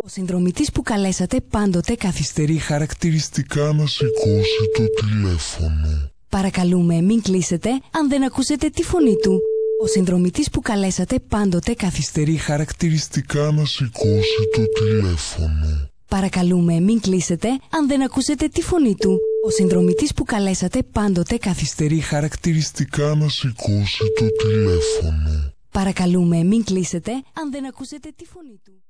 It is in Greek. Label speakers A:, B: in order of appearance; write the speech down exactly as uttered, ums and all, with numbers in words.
A: Ο συνδρομητής που καλέσατε πάντοτε καθυστερεί χαρακτηριστικά να σηκώσει το τηλέφωνο. Παρακαλούμε μην κλείσετε αν δεν ακούσετε τη φωνή του. Ο συνδρομητής που καλέσατε πάντοτε καθυστερεί χαρακτηριστικά να σηκώσει το τηλέφωνο. Παρακαλούμε μην κλείσετε αν δεν ακούσετε τη φωνή του. Ο συνδρομητής που καλέσατε πάντοτε καθυστερεί χαρακτηριστικά να σηκώσει το τηλέφωνο. Παρακαλούμε μην κλείσετε αν δεν ακούσετε τη φωνή του.